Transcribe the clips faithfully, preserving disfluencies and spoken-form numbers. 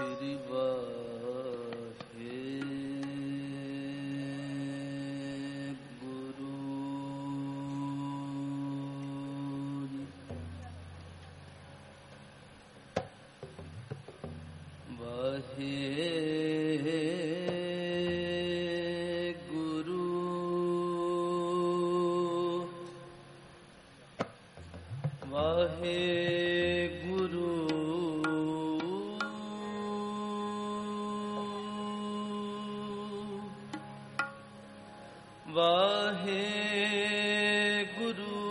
श्री वाहे गुरु वाहे वाहे गुरु वाहे गुरु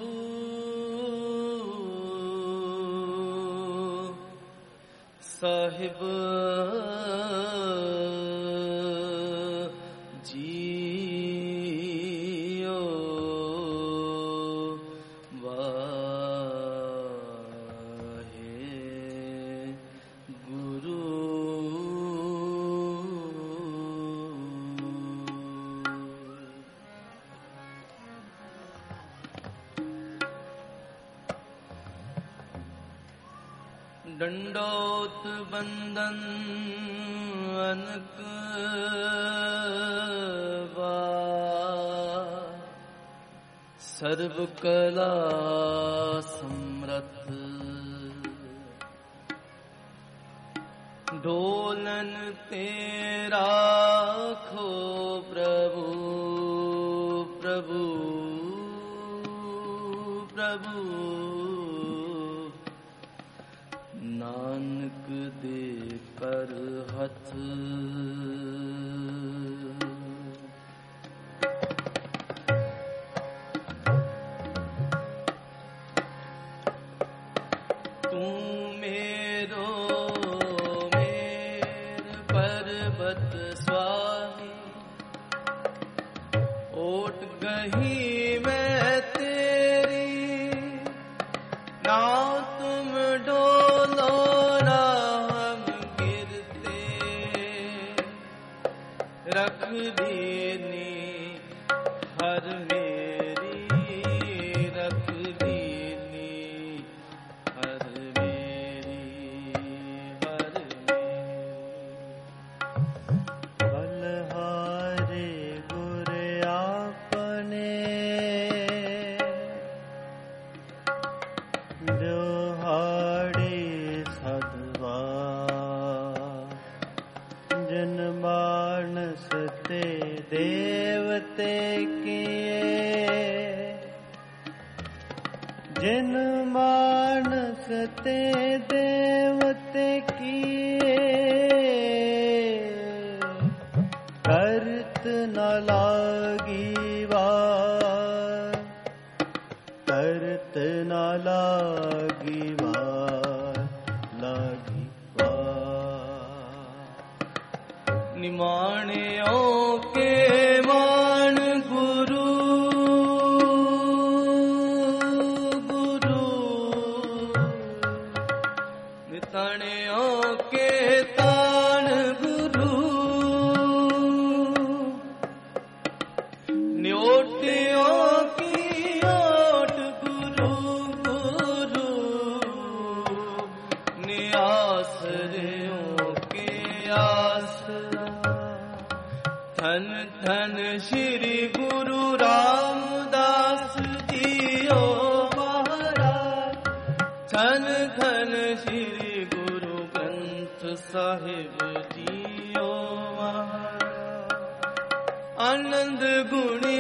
साहिब दंडोत बंदन अनक सर्व कला समरथ डोलन तेरा खो प्रभु प्रभु प्रभु नानक दे कर हथ तू मेरो मेर पर्वत स्वामी ओट गही मैं तेरी ना तुम डोलो रख दीनी हर मेरी रख दीनी हर मेरी हर मेरी बलहारे गुर आपने जोहाड़ी सदवा जन मानस ते देवते किए जिन मानस ते देवते किए करत न लागी वार करत न लागी वार लागी निमाणियों के मान गुरु गुरु निताणियों के तान गुरु न्योटियों की ओट गुरु गुरु नियासरियों के आसरा धन धन श्री गुरु रामदास जी ओ महाराज धन धन श्री गुरु ग्रंथ साहिब जी ओ महाराज आनंद गुणी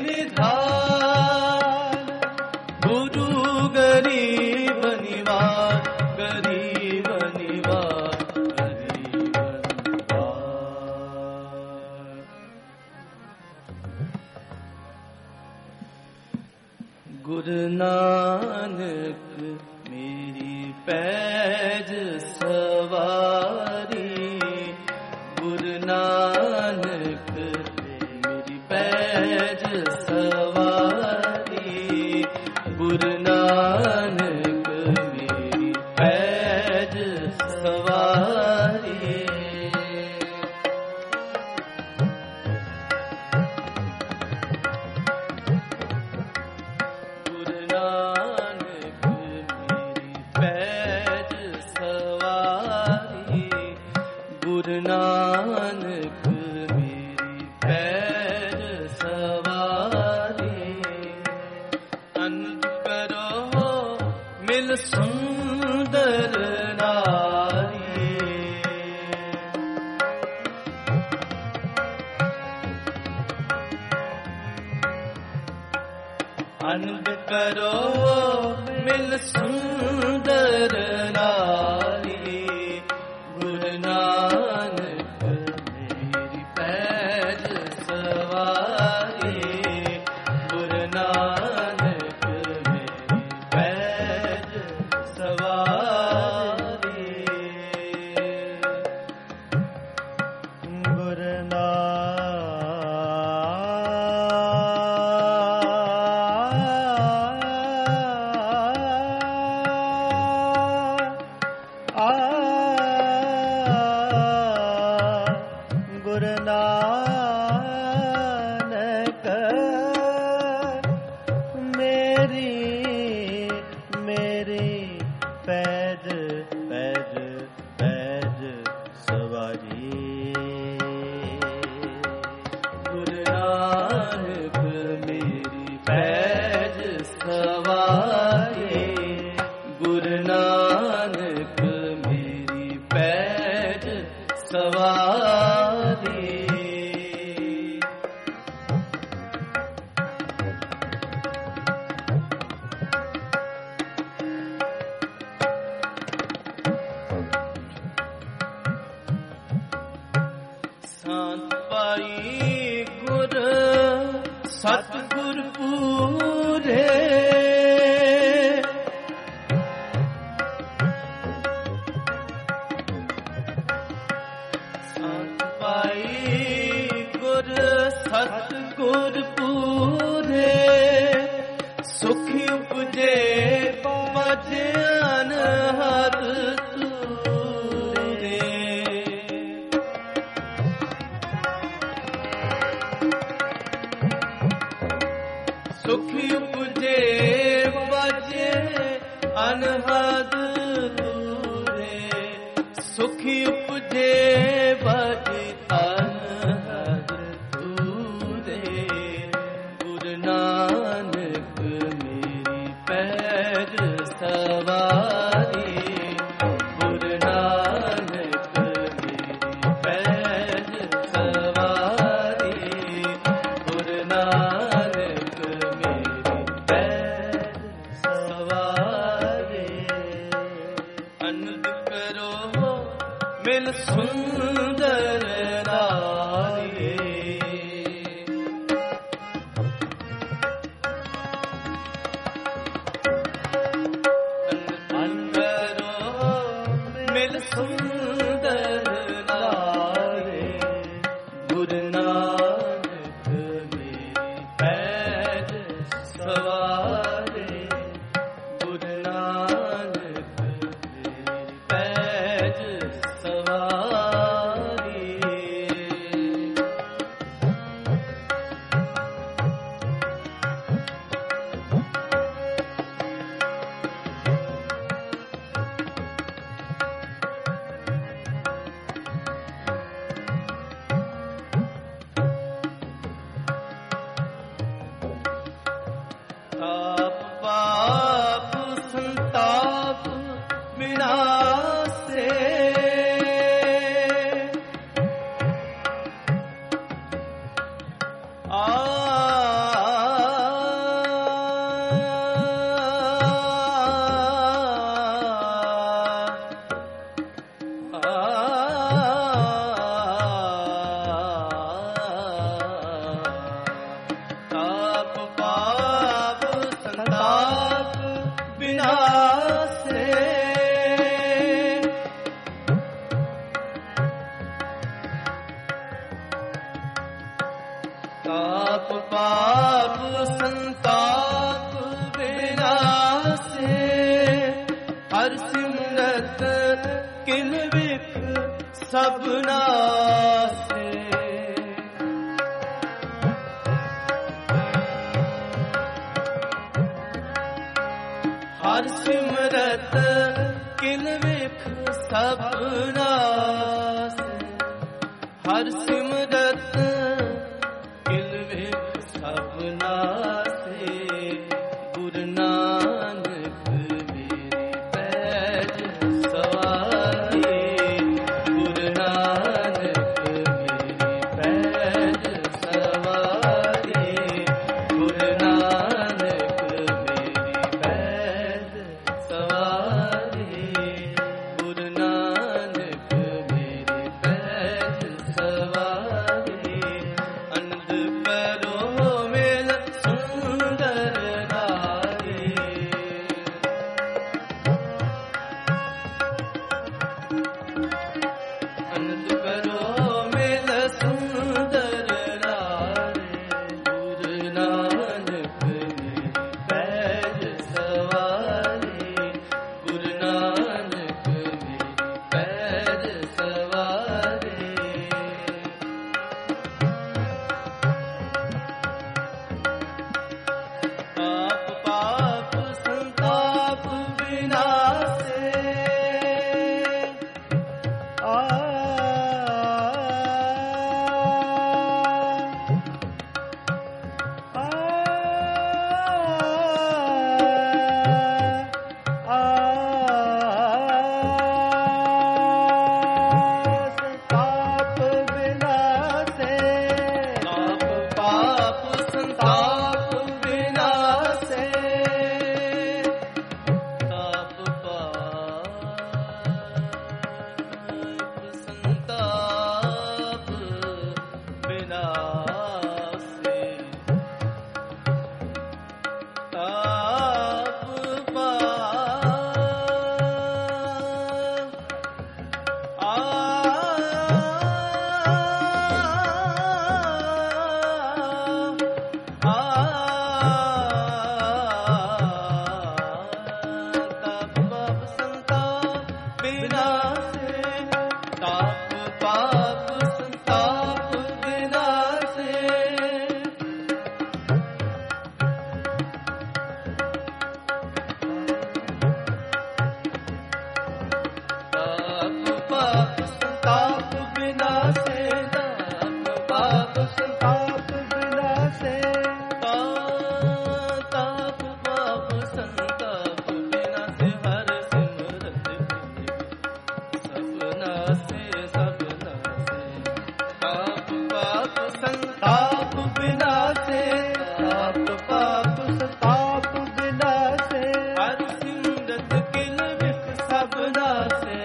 निधान गुरु गरीब निवार गरीब निवार गरीब निवार गुरु नानक मेरी पैज सवारी गुरु नानक मेरी पैज सवारी गुरु नानक मेरी पैज सवारी गुरु नानक मेरी पैज सवारी ਗੁਰੂ ਨਾਨਕ ਮੇਰੀ ਪੈਜ ਸਵਾਰੀ। ਅਨੰਦ ਕਰੋ ਮਿਲ ਸੁੰਦਰ ਨਾਰੀ। ਅਨੰਦ ਕਰੋ ਮਿਲ ਸੁੰਦਰ ਨਾਰੀ। ਗੁਰੂ ਨਾਨਕ ਮੇਰੀ ਪੈਜ ਸਵਾਰੀ। ਗੁਰੂ ਨਾਨਕ ਮੇਰੀ ਪੈਜ ਸਵਾਰੀ। ਗੁਰੂ ਸਤਿਗੁਰ ਪੂਰੇ। ਸੰਤ ਪਾਈ ਗੁਰ ਸਤਿਗੁਰ ਪੂਰੇ। ਸੁਖੀ ਉਪਜੇ ਭਜਨ ਹਰ ਤੂਰੇ। ਸੁਖੀ ਉਪਜੇ ਵਜੇ ਅਨਹਦ ਤੂਰੇ। ਸੁਖੀ ਉਪਜੇ ਵਜੇ ਅਨਹਦ ਤੂਰੇ। ਗੁਰੂ ਨਾਨਕ ਮੇਰੀ ਪੈਜ ਸਵਾਰੀ। ਗੁਰੂ ਨਾਨਕ ਮੇਰੀ ਪੈਜ ਸਵਾਰੀ। ਗੁਰੂ ਨਾਨਕ ਅਨੰਦ ਕਰੋ ਮਿਲ ਸੁੰਦਰ ਨਾਰੀ। ਅਨੰਦ ਕਰੋ ਮਿਲ ਸੁੰਦਰ ਨਾਰੀ। ਗੁਰੂ ਨਾਨਕ ਮੇਰੀ ਪੈਜ ਸਵਾਰੀ। ਗੁਰੂ ਨਾਨਕ ਮੇਰੀ ਪੈਜ ਸਵਾਰੀ। ਤਾਪ ਪਾਪ ਸੰਤਾਪ ਵਿਨਾਸੇ। ਆ ਤਾਪ ਪਾਪ ਸੰਤਾਪ ਵਿਨਾਸੇ। ਤਾਪ ਪਾਪ ਸੰਤਾਪ ਵਿਨਾਸੇ। ਹਰਿ ਸਿਮਰਤ ਕਿਲ ਵਿਖ ਸਭ ਨਾਸੇ। ਹਰਿ ਸਿਮਰਤ ਕਿਲ ਵਿਖ ਸਭ ਨਾਸੇ। हर सिमरत किल विख सबना से गुरु नानक मेरे पैज सवारे गुरु नानक मेरे पैज सवारे गुरु नानक मेरे पैज सवारे गुरु नानक मेरे पैज सवारे आनंद करो मेल सुंदर नारे आनंद करो मेल सुंदर नारे गुरु नानक मेरे पैज सवारे गुरु नानक मेरे पैज सवारे पाप पाप संताप विनाशे आ आ आ संताप विनाशे पाप पाप संताप विनाशे ताप पाप संताप विनाशे ताप पाप आ आ ताप पाप संताप विनाशे ताप पाप संताप विनाशे ताप पाप संताप विनाशे ताप पाप संताप विनाशे ताप पाप संताप विनाशे हर सिमरत सबना से सबना से ताप पाप संताप विनाशे ताप पाप संताप विनाशे हर सिमरत किल विख सबना से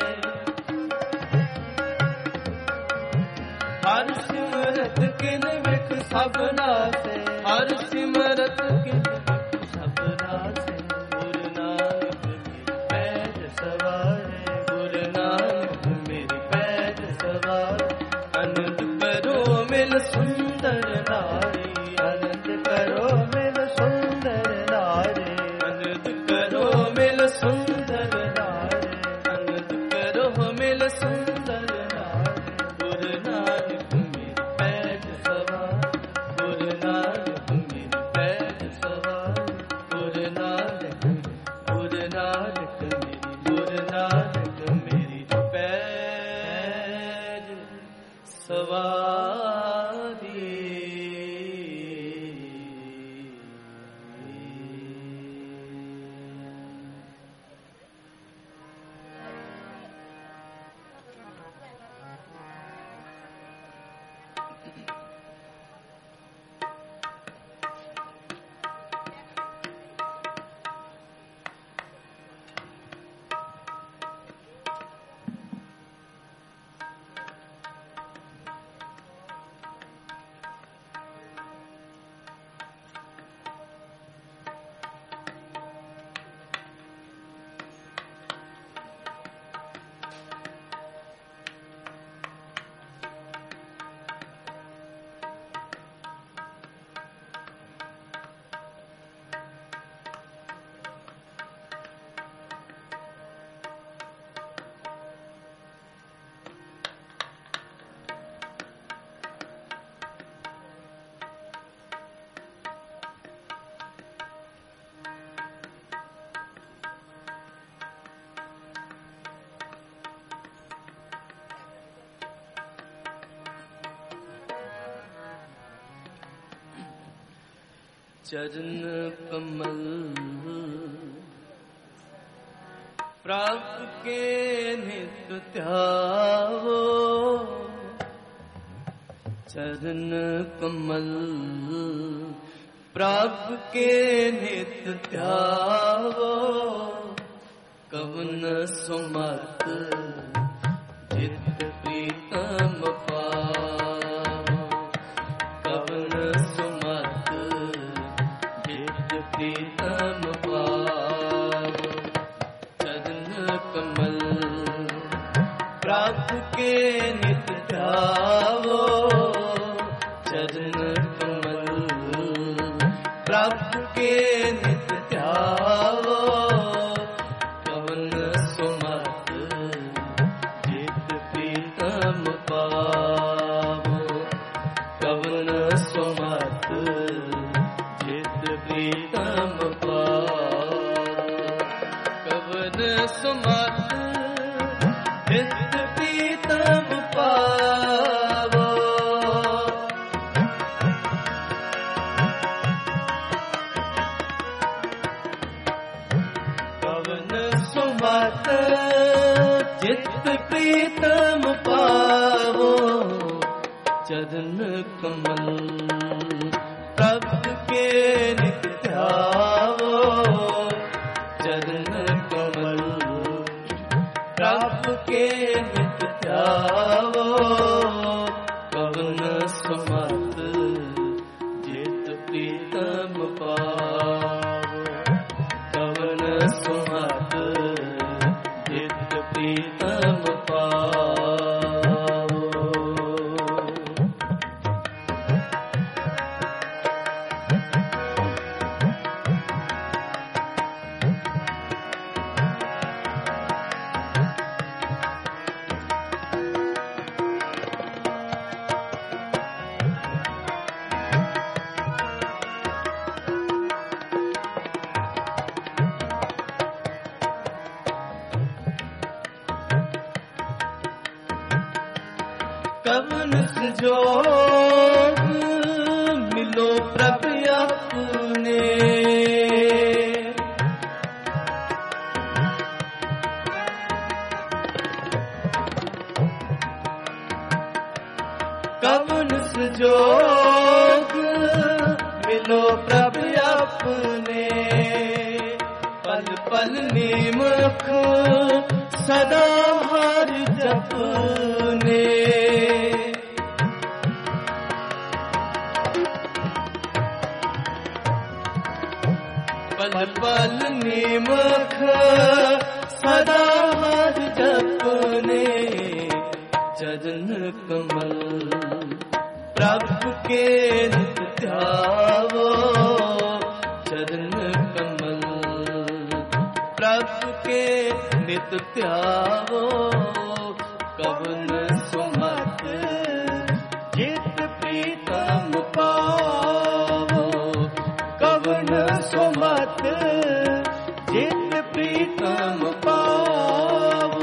हर सिमरत किल विख सबना से हर सिमरत किल विख सबना से गुरु नानक मेरे पैज सवारे गुरु नानक मेरे पैज सवारे आनंद करो मिल सुंदर नारी आनंद करो मिल सुंदर नारी आनंद करो मिल सुंदर नारी आनंद करो मिल सुंदर नारी गुरु नानक मेरे पैज सवारे गुरु नानक मेरे पैज सवारे गुरु नानक गुरु नानक मेरी गुरु नानक मेरी पैज सवारी चरण कमल प्राप्त के नित्य ध्यावो, चरण कमल प्राप्त के नित्य ध्यावो, कवन सुमत जित प्रीतम पावो, कवन सुमत जित प्रीतम पावो, चरण कमल प्राप्त के नित्य ध्यावो, चरण कमल प्राप्त के नित्य ध्यावो, कवन सुमत जित प्रीतम पावो, कवन सुमत जित प्रीतम पावो, कवन सुमत जित प्रीतम पावो, कवन सुमत जित प्रीतम पावो, चरण कमल प्राप्त के नित्य ध्यावो, चरण कमल प्राप्त के नित्य ध्यावो, कवन सुमत जित प्रीतम पावो, कवन सुमत जित प्रीतम पावो। कवन संजोग मिलो प्रभु अपने, कवन संजोग मिलो प्रभु अपने, पल पल निमख सदा हर जपने, पल पल निमख सदा हर जपने, चरण कमल प्राप्त के नित्य ध्यावो, चरण कमल प्राप्त के नित्य ध्यावो, कवन सुमत जित प्रीतम पावो, कवन सुमत जित प्रीतम पावो,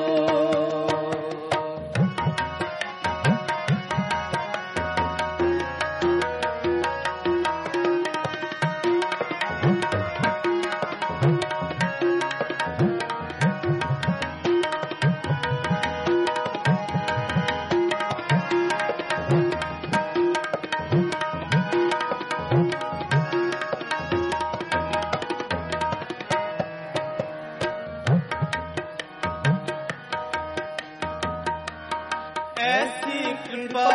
ऐसी कृपा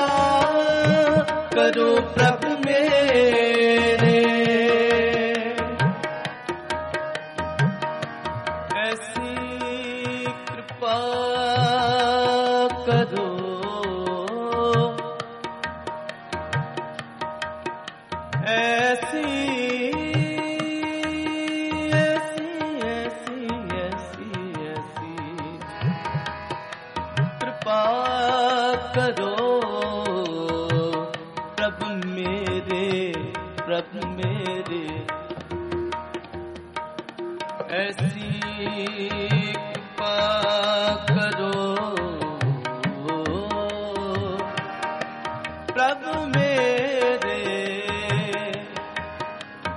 करो प्रभु मेरे, ऐसी कृपा करो, ऐसी ऐसी ऐसी ऐसी ऐसी कृपा करो प्रभु मेरे, प्रभु मेरे, ऐसी कृपा करो प्रभु मेरे,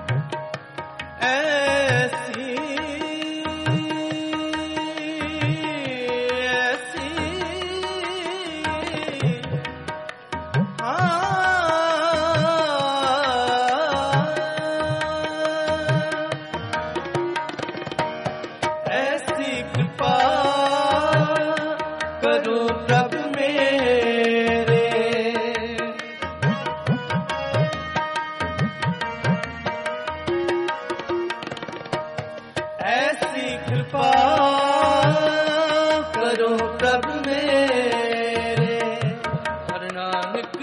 प्रभ मेरे हर नानक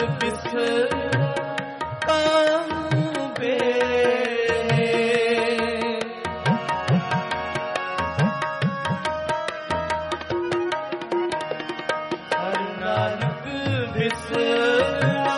बिसरा बेरे हर नानक बिसरा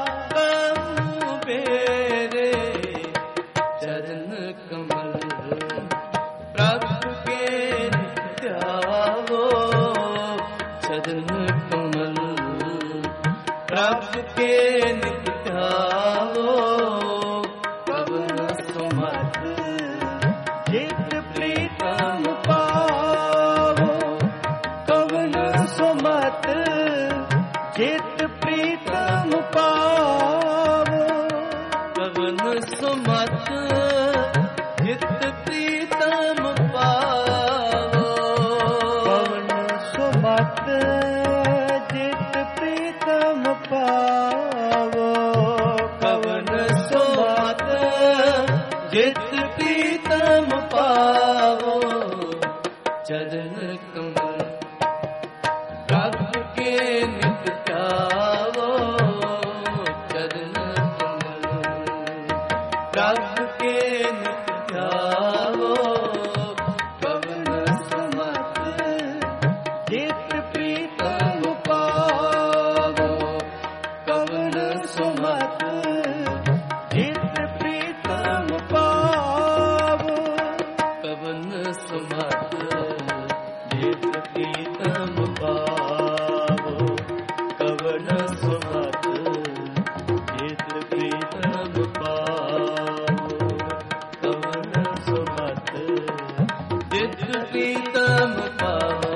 बेरे चरण कमल प्रभु के ध्यावो चरण कमल प्रभु के ध्यावो कवन सुमत जित प्रीतम पावो कवन सुमत जित प्रीतम पावो कवन सुमत जित प्रीतम पावो कवन सुमत जित प्रीतम पावो कवन सुमत जित प्रीतम पावो चरण कमल प्रभु के नित ध्यावो चरण कमल प्रभु के नित ध्यावो कवन सुमत जित प्रीतम पावो कवन सुमत जित प्रीतम पावो कवन सुमत जित प्रीतम पावो कवन सुमत जित प्रीतम पावो कवन सुमत जित प्रीतम पावो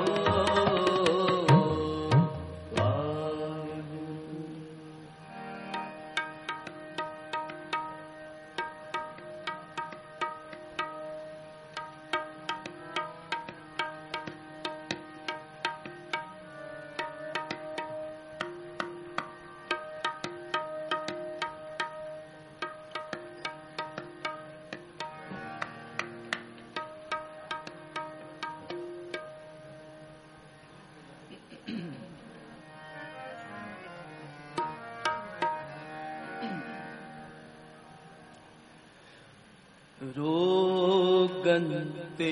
रोगनते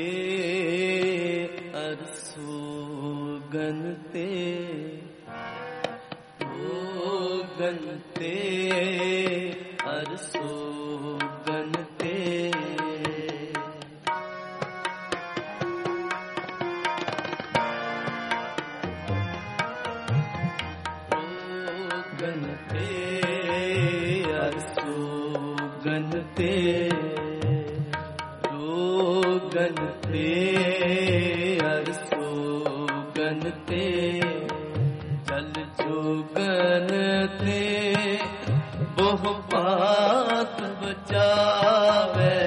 अरसोगनते रोगनते अरसोगनते रोगनते अरसोगनते गनते अरसोगनते जल जोगनते बहु पात बचावे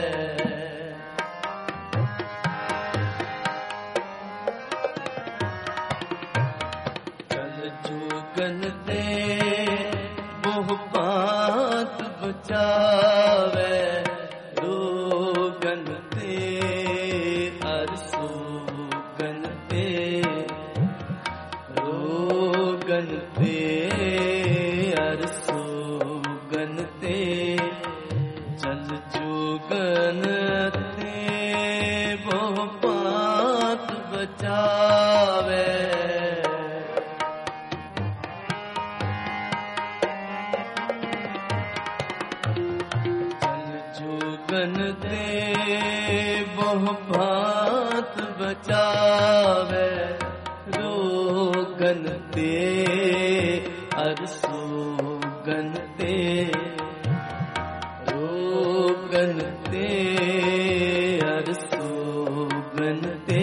जल जोगनते बहु पात बचावे रोगनते अरसोगनते जल जोगनते बहु पात बचावे जल जोगनते बहु पात बचावे रोगनते अरसोगनते रोगनते अरसोगनते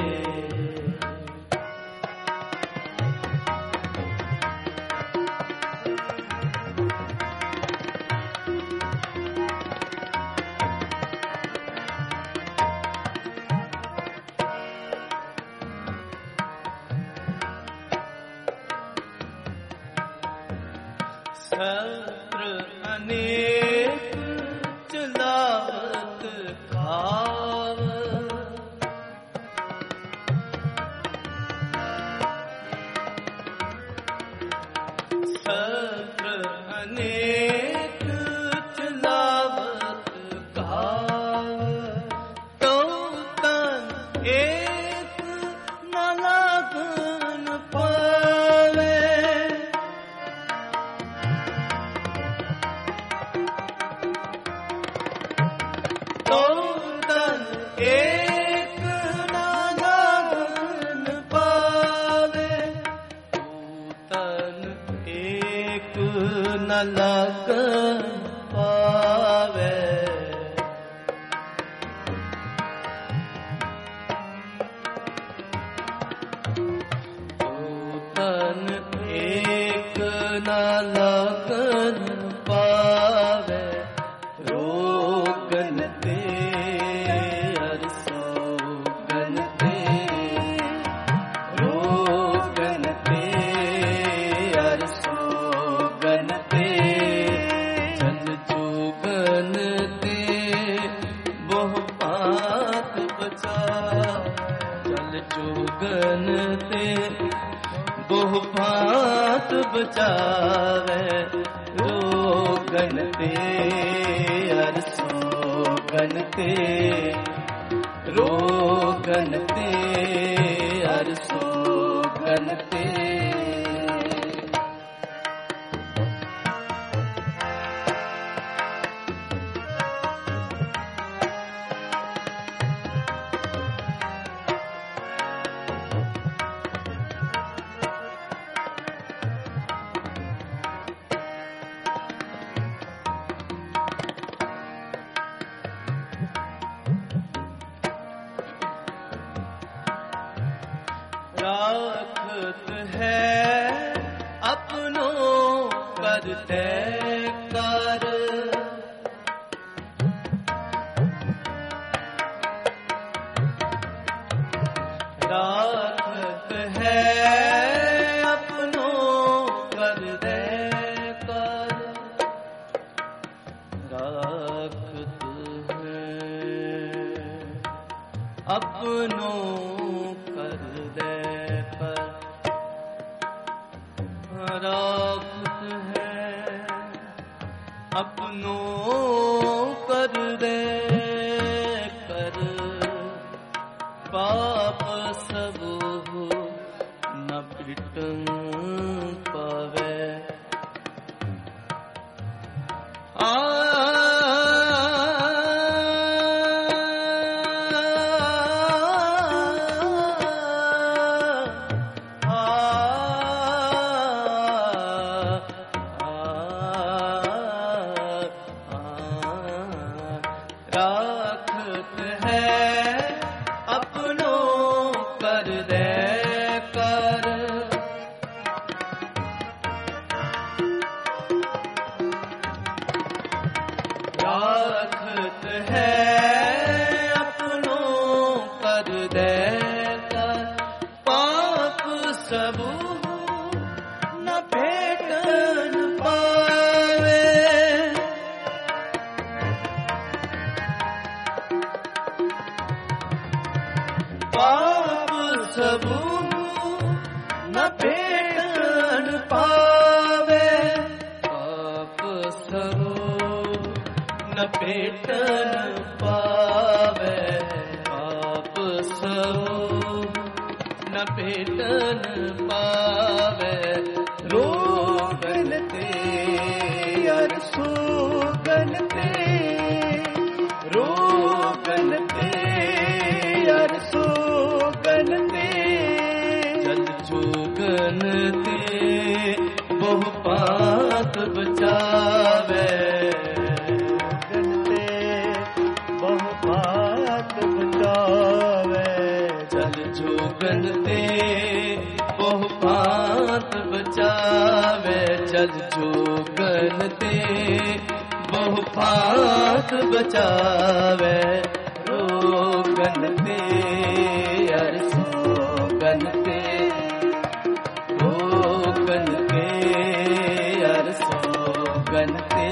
छत्र अनेक चलावत खाव न लगन पावे। तन एक न लगन पावे, रोगन ते हर सोगन ते, रोगन ते हर सोगन ते, चल चुगन ते बहु पात बचा, चल चुगन ते बहु भात बचावे, रोगन ते हर सोगन ते, रोगन ते हर सोगन ते। राखत है अपनों पर तय कर, राखत है अपनों पर तय कर, राखत है अपनों कर दे पर, राखत है अपनों कर दे कर, पाप सब न पिटन पावे। आ राखत है अपनों कर दे कर, राखत है अपनों कर दे कर, पाप सब न भेटन पावे। पाप सब न भेटन पावे, पाप सब न भेटन पावे, पाप सब न भेटन पावे, रोगन ते हर सोगन ते, रोगन ते हर सोगन ते, चल चुगन ते बहु पात बचावे, रोगन ते बहु पात बचावे, चल चुगन ते बहु पात बचावे, चल चुगन ते बहु पात बचावे, रोगन ते हर सोगन ते, रोगन ते हर सोगन ते।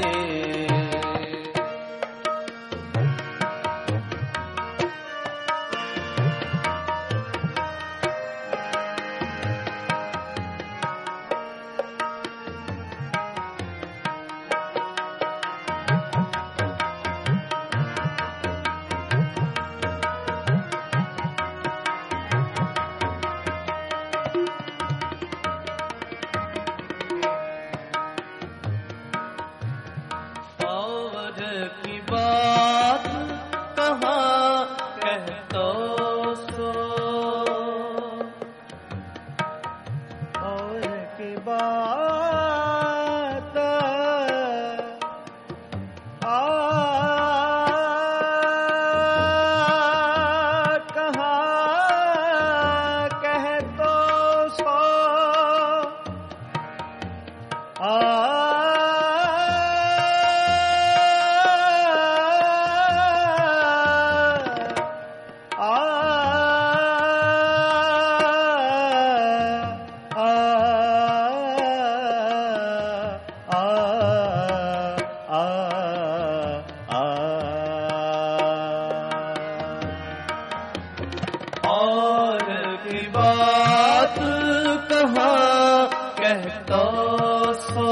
बात कहाँ कहता सो,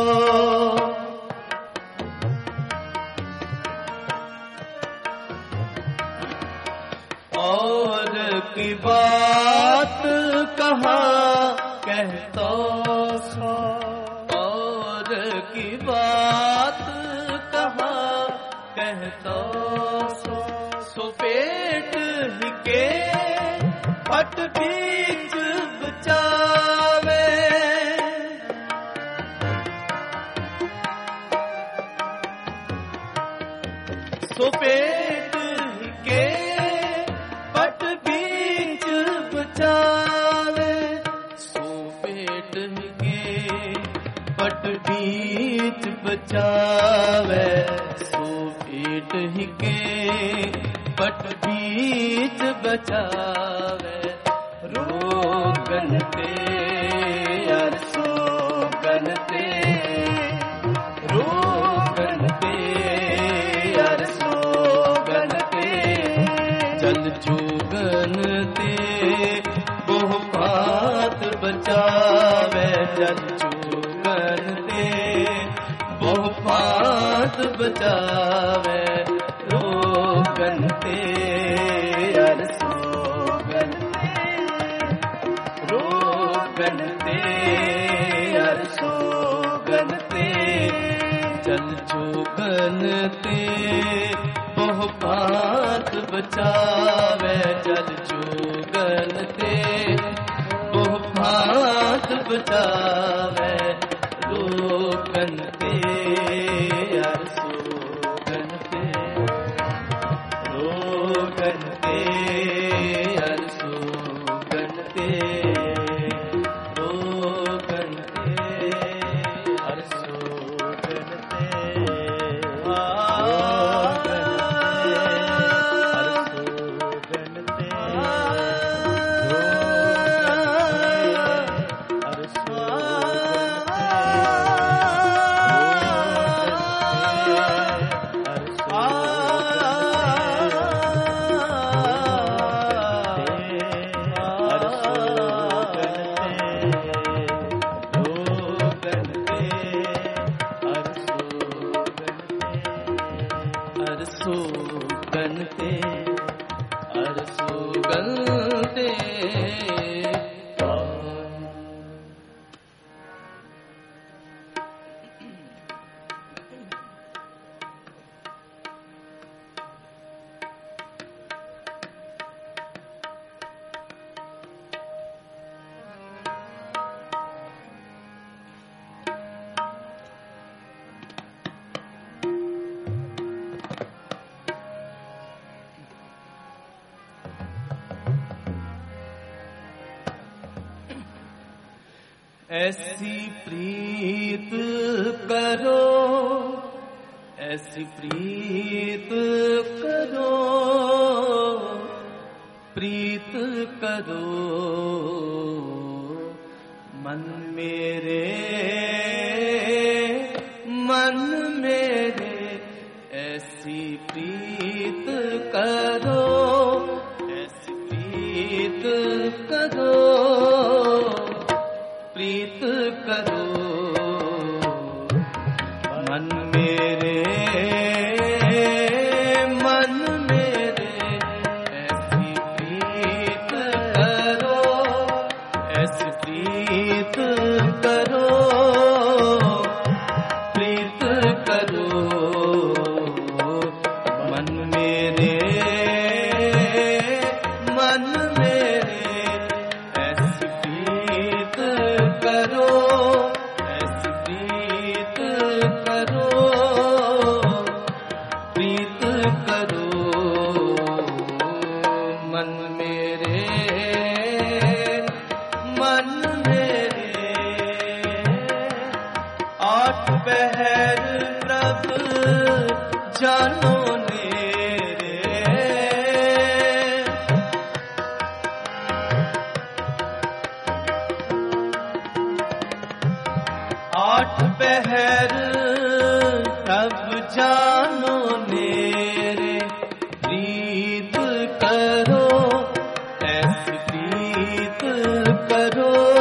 और की बात कहाँ कहता सो, और की बात कहाँ कहता सो। सो पेट ही के पट बीच बचावे, सो पेट ही के पट बीच बचावे, सो पेट ही के पट बीच बचावे, सो पेट ही के पट बीच बचावे। रोगन ते यार सोगन ते, रोगन ते यार सोगन ते, जल जोगन ते बहु बात बचावे, जल जोगन ते बहु बात बचावे। रोगन ते यार सोगन ते, रोगन ते यार सोगन ते, जल जोगन ते बहु बात बचावे, जल जोगन ते बहु बात बचावे। रोगन ते यार सोगन ते, रोगन ते यार सोगन ते, रोगन ते यार सोगन ते, सोगन ते हर सोगन ते। ऐसी प्रीत करो, ऐसी प्रीत करो, प्रीत करो मन मेरे, मन मेरे। ऐसी प्रीत करो, ऐसी प्रीत करो, प्रीत करो मन मेरे, मन मेरे। ऐसी प्रीत करो, ऐसी प्रीत करो, प्रीत करो मन मेरे, मन मेरे। ऐसी प्रीत करो, ऐसी प्रीत करो, प्रीत करो मन मेरे, मन मेरे। आठ पहर प्रभ जानो नेरे, आठ पहर सब जानो नेरे। प्रीत करो, ऐसी प्रीत करो,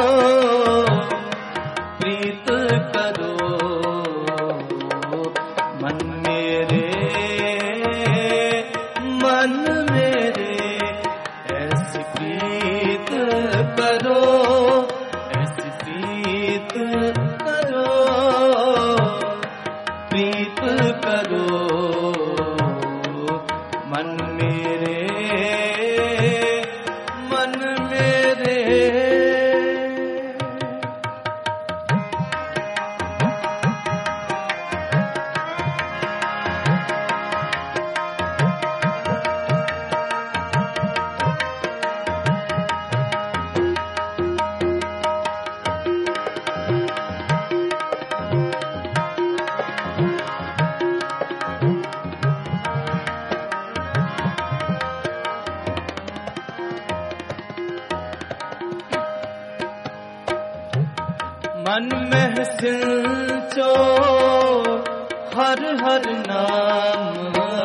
मन में सिंचो हर हर नाम,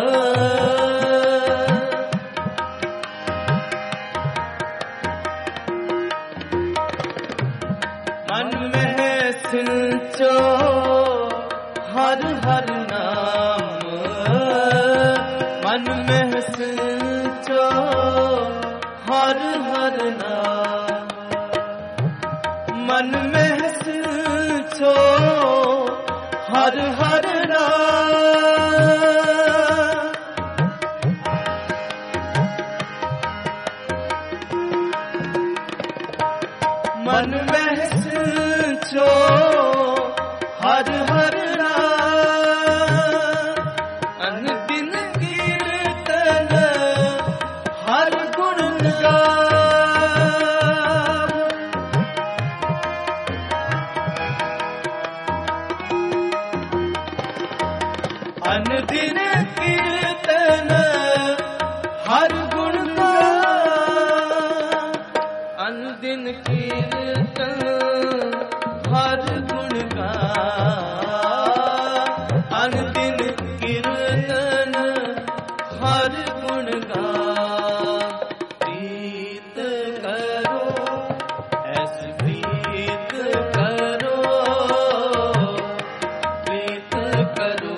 मन में सिंचो हर हर नाम, मन में सिंचो हर हर नाम, मन में सिंचो हर हर नाम, मन में सिंचो हर हर नाम, अनदिन कीर्तन हर गुण गान, अनदिन कीर्तन हर गुण गान, अनदिन कीर्तन हर गुण गान, अनदिन कीर्तन हर गुण गान, प्रीत करो ऐसी प्रीत करो, प्रीत करो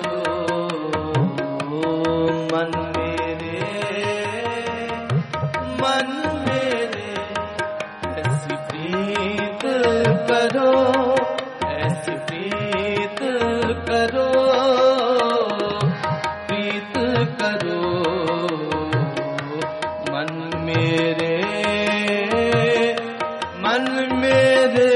मन मेरे, मन मेरे, ऐसी प्रीत करो, ऐसी प्रीत करो, प्रीत करो मन मेरे, मन मेरे।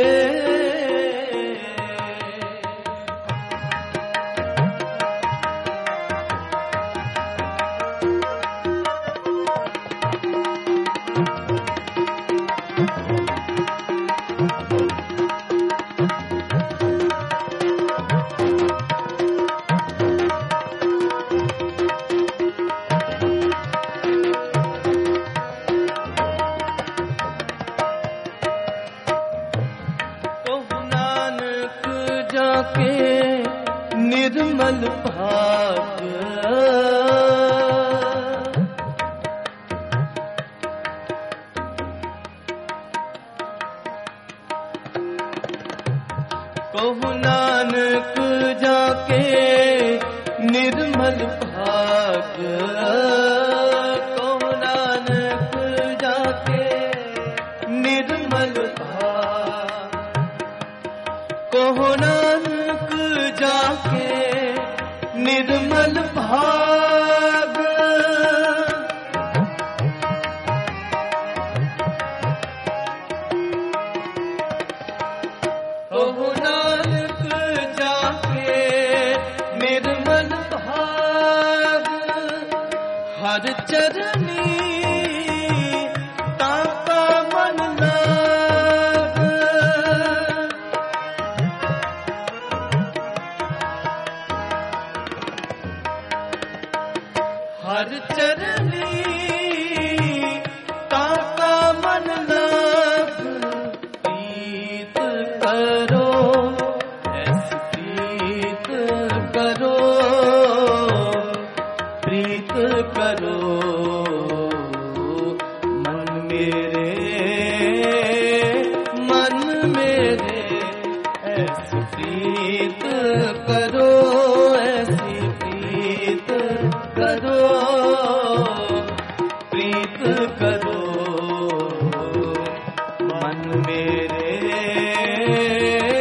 के निर्मल भाग, कहु नानक जाके निर्मल भाग, कहु नानक जाके निर्मल भाग, कहु नानक जाके निर्मल भाग, कहु नानक जाके निर्मल भाग, हर चरनी ताका मन लाग, हर चरनी ताका मन लाग, प्रीत करो ऐसी प्रीत करो, प्रीत करो मन मेरे, मन मेरे, ऐसी प्रीत करो, ऐसी प्रीत करो, प्रीत करो मन मेरे,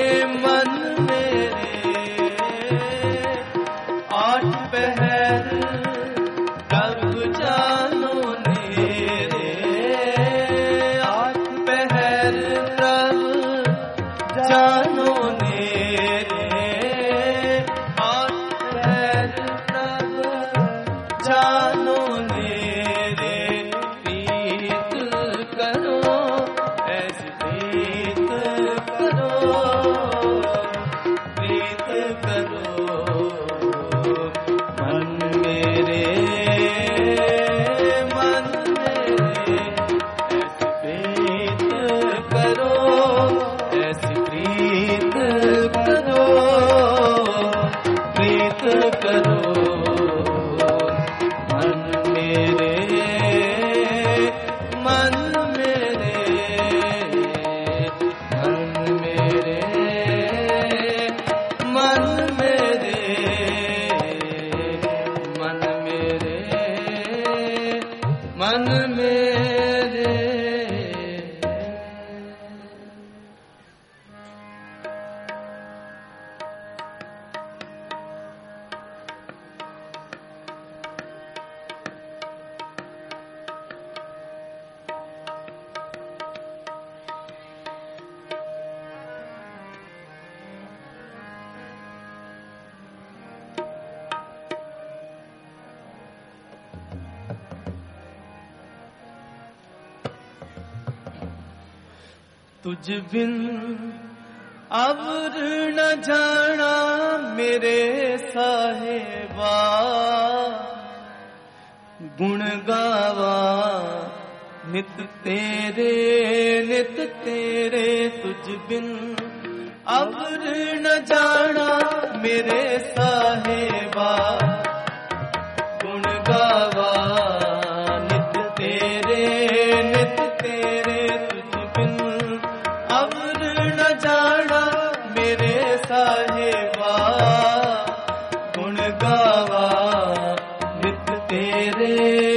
तुझ बिन अवर न जाना मेरे साहिबा, गुण गावा नित तेरे नित तेरे। तुझ बिन अवर न जाना मेरे साहिबा, गुण गावा नित तेरे नित तेरे। तुझ बिन अवर न जाना मेरे साहिबा, गुण गावा नित तेरे।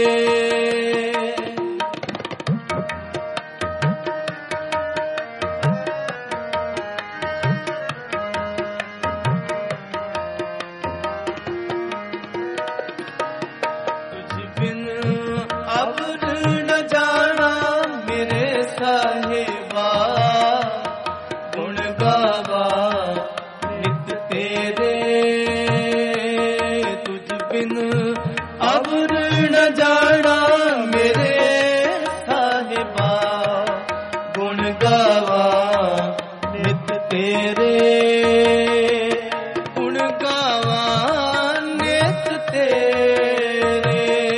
अवर न जाना मेरे साहिबा, गुण गावा नित तेरे, गुण गावा नित तेरे।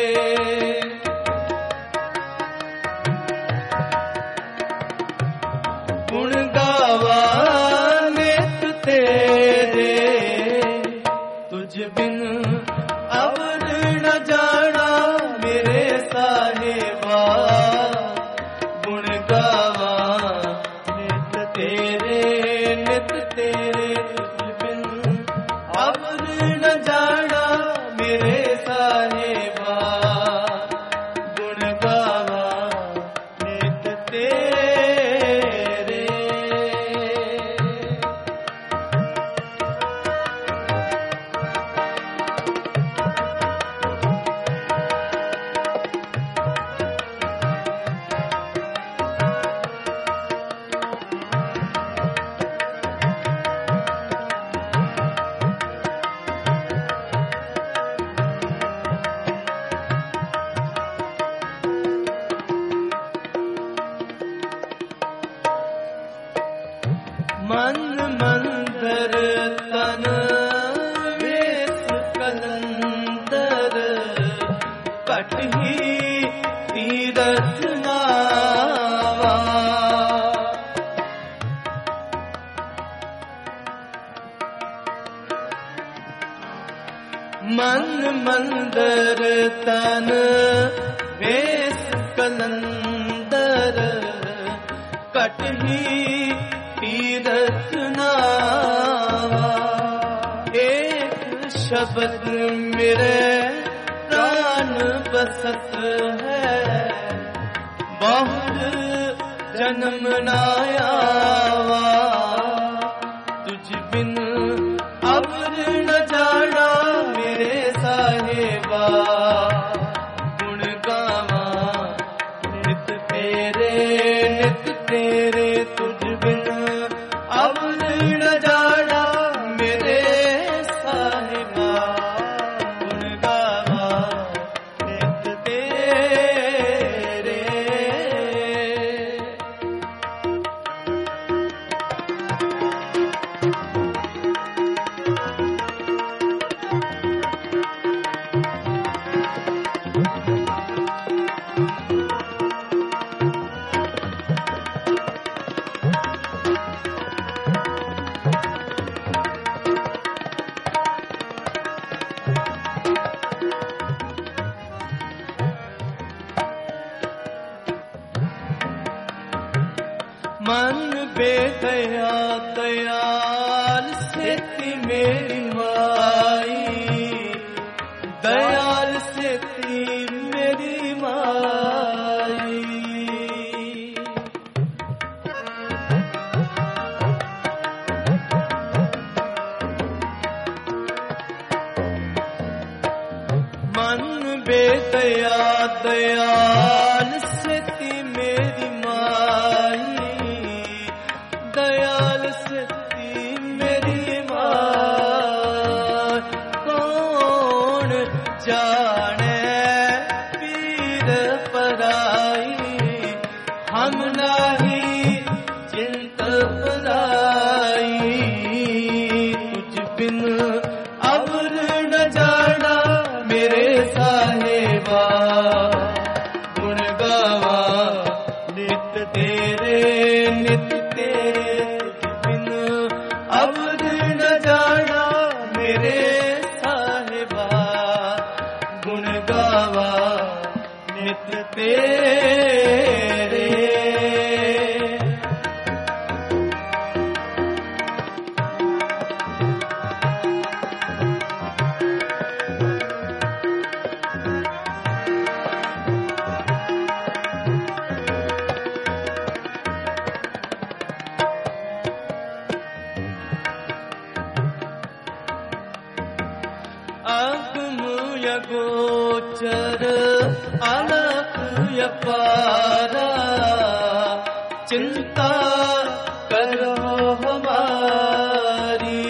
गुण गावा नित तेरे। तुझ बिन अवर न जाना मेरे साहिबा, गुण गावा नित तेरे नित तेरे। तुझ बिन अवर न जाना मेरे साहिबा, गुण गावा नित तेरे। मन मंदर तन वेश कलंदर, कटही तीरथ नावा। मन मंदर तन वेश कलंदर, कटही तीरथ नावा। एक शब्द मेरे प्राण बसत है, बहुत जन्म नायावा। तुझ बिन अवर न जाना मेरे साहिबा, गुण गावा नित तेरे नित तेरे। तुझ बिन अवर न जाना मेरे साहिबा, गुण गावा नित तेरे। मन बेदया दयाल सेती मेरी माई, दयाल सेती मेरी माई। मन बेदया दयाल सेती मेरी माई, दयाल सेती मेरी माँ। कौन जाने पीर पराई, हम नाही जिन पराई, तुझ बिन अबर न जाना मेरे साहेबा। गुण गावा नित तेरे नित तेरे, तुझ बिन अबर न जाना मेरे साहेबा। गुण गावा नित तेरे। अगम अगोचर अलख अपारा, चिंता करो हमारी।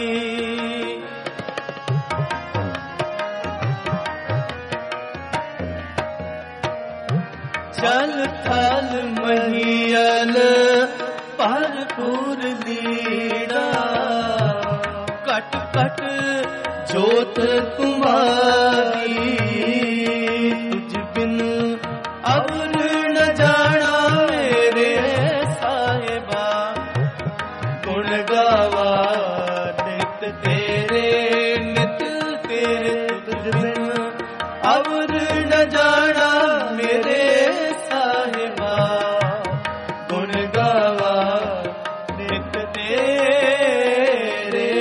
जल थल महियल भरपूर लीड़ा, कट कट जोत तुम्हारी। तुझ बिन अबर न जाना मेरे साहिबा। गुण गावा नित तेरे नित तेरे, तुझ बिन अबर न जाना मेरे साहिबा। गुण गावा नित तेरे।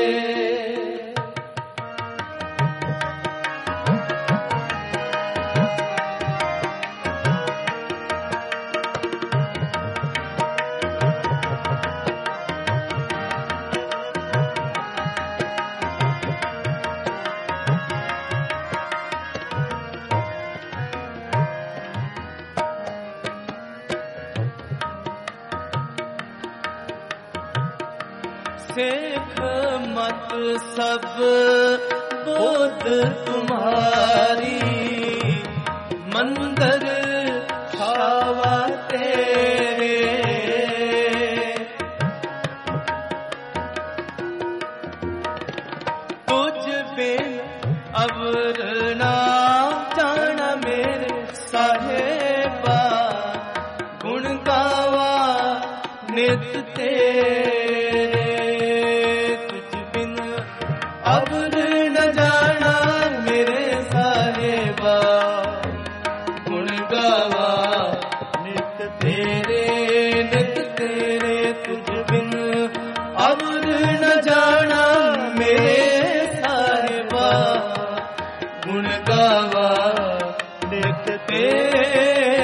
सेख मत सब बोध तुम्हारी, मंदिर छावा तेरे। तुझ बिन अबर ना जाना मेरे साहेबा। गुण गावा नित तेरे, अबर न जाना मेरे साहेबा। गुण गावा नित तेरे नित तेरे, तुझ बिन अबर न जाना मेरे साहेबा। गुण गावा नित तेरे।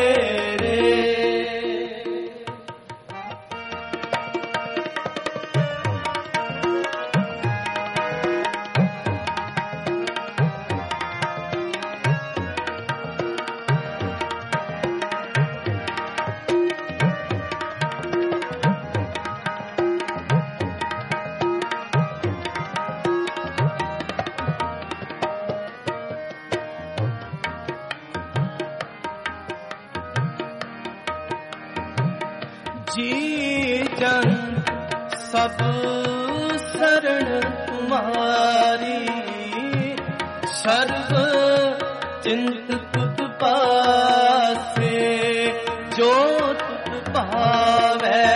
जी जन सब शरण तुम्हारी, सर्व चिंत तुत पासे। जो तुत भावै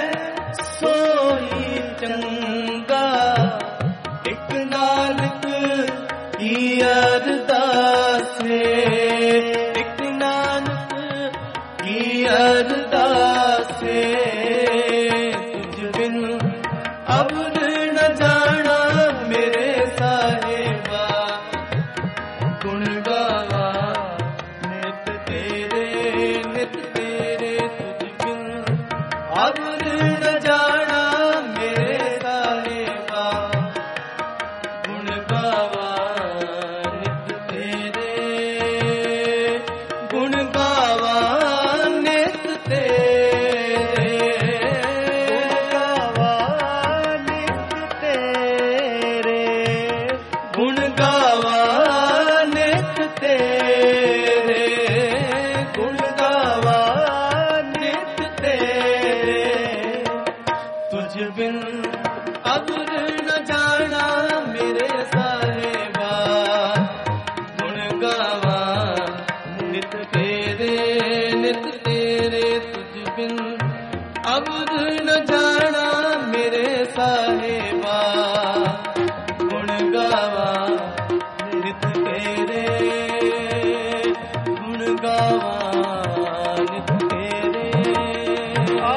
सोई चंगा, एक नानक की अरदासे। एक नानक की अरदासे, तुझ बिन अबर न जाना मेरे साहेबा। गुण गावा नित तेरे नित तेरे, तुझ बिन अबर न जाना मेरे साहेबा। गुण गावा नित तेरे, गुण गावा नित तेरे, गुण गावा नित तुझ बिन अबर न जाना मेरे साहिबा गुण गावा नित तेरे नित तेरे तुझ बिन अबर न जाना मेरे साहिबा गुण गावा नित तेरे गुण गावा नित तेरे आ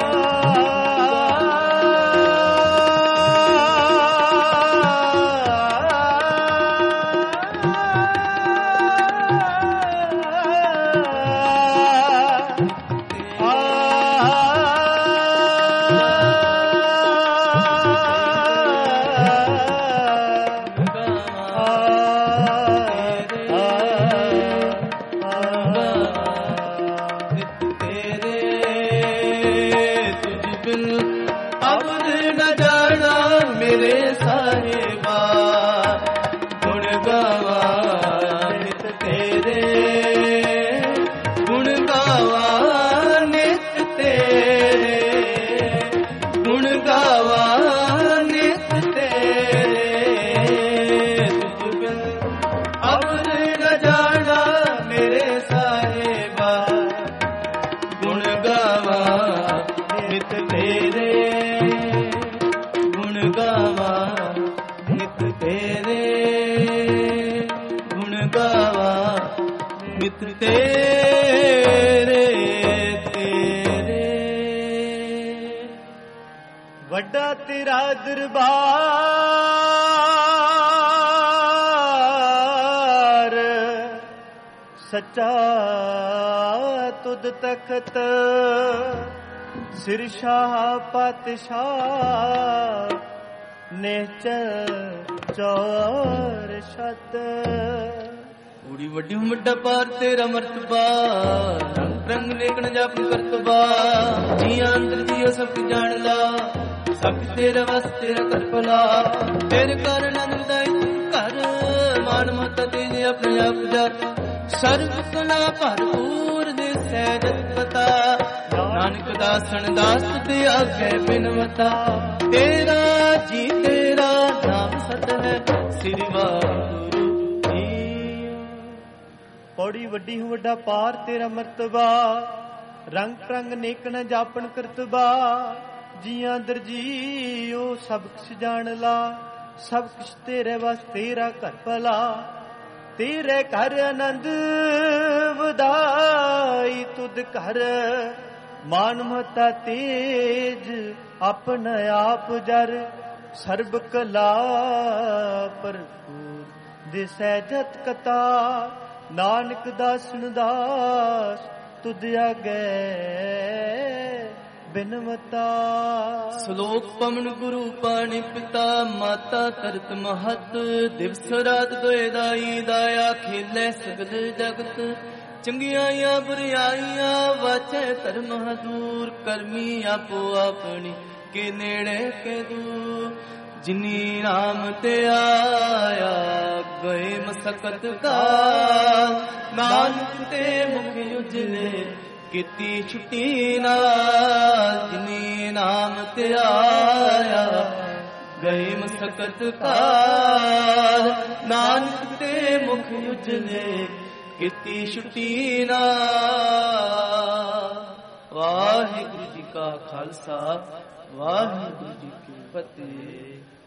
ਵੱਡਾ ਤੇਰਾ ਦਰਬਾਰ ਸੱਚਾ ਤੁਧ ਤਖਤ ਸਿਰ ਸ਼ਾਹ ਪਾਤਸ਼ਾਹ ਨਿਹਚਲ ਚੌਰ ਛਤ ਬੜੀ ਵੱਡੀ ਵੱਡਾ ਪਾਰ ਤੇਰਾ ਮਰਤਬਾ ਰੰਗ ਰੰਗ ਲੇਖਣ ਜਪ ਕਰਤਬਾ ਜੀ ਅੰਦਰ ਜੀਓ ਸਭ ਜਾਣ ਲਾ ਸਭ ਤੇਰਾ ਵਸ ਤੇਰਾ ਕਰਪਲਾ ਤੇਰੇ ਕਾਰਨ ਆਨੰਦਾਈ ਘਰ ਮਾਨ ਮਤ ਤੇਰੇ ਆਪਣੇ ਆਪ ਜਤ ਸਰਬ ਕਲਾ ਭਰਪੂਰ ਦੇ ਸਹਿਜਤ ਪਤਾ ਨਾਨਕ ਦਾਸਨ ਦਾਸ ਤੇ ਆਗੇ ਬਿਨਵਤਾ ਤੇਰਾ ਜੀ ਤੇਰਾ ਨਾਮ ਸਤ ਹੈ ਸ੍ਰੀ ਵਾਹਿਗੁਰੂ ਜੀ ਪੌੜੀ ਵੱਡੀ ਵੱਡਾ ਪਾਰ ਤੇਰਾ ਮਰਤਬਾ ਰੰਗ ਰੰਗ ਨੇਕਣ ਜਾਪਣ ਕਰਤਬਾ ਜੀਆਂ ਦਰ ਜੀਓ ਸਭ ਕੁਛ ਜਾਣ ਲਾ ਸਭ ਕੁਛ ਤੇਰੇ ਵਸ ਤੇਰਾ ਘਰ ਭਲਾ ਤੇਰੇ ਘਰ ਆਨੰਦ ਵਧਾਈ ਤੁਧ ਘਰ ਮਾਨ ਮਤਾ ਤੇਜ ਆਪਣਾ ਆਪ ਜਰ ਸਰਬ ਕਲਾ ਭਰਪੂਰ ਦਿਸੈ ਜਤ ਕਤਾ ਨਾਨਕ ਦਾਸਨ ਦਾਸ ਤੁਧ ਆਗੇ ਬਿਨਵਤਾ ਸ਼ਲੋਕ ਪਵਨ ਗੁਰੂ ਪਾਣੀ ਪਿਤਾ ਮਾਤਾ ਤਰਤ ਮਹਤ ਦਿਵਸ ਰਾਤ ਦੋਇ ਦਾਈ ਦਾਇਆ ਖੇਲੇ ਸਗਲ ਜਗਤ ਚੰਗਿਆਈਆਂ ਬੁਰਿਆਈਆਂ ਵਾਚੈ ਧਰਮ ਹਦੂਰ ਕਰਮੀ ਆਪੋ ਆਪਣੀ ਕੇ ਨੇੜੇ ਕੇ ਦੂਰ ਜਿਨੀ ਨਾਮ ਤੇ ਆਇਆ ਗਏ ਮਸਕਤ ਦਾ ਨਾਨਕ ਤੇ ਮੁਖ ਉਜਲੇ ਕੀਤੀ ਛੁੱਟੀ ਨਾਲ ਜਿਨੀ ਨਾਮ ਤੇ ਆਇਆ ਗਏ ਮਸਕਤ ਕਾਲ ਨਾਨਕ ਤੇ ਮੁਖ ਉਜਲੇ ਕੀਤੀ ਛੁੱਟੀ ਨਾਲ ਵਾਹਿਗੁਰੂ ਜੀ ਕਾ ਖਾਲਸਾ ਵਾਹਿਗੁਰੂ ਜੀ ਕੀ ਫਤਿਹ।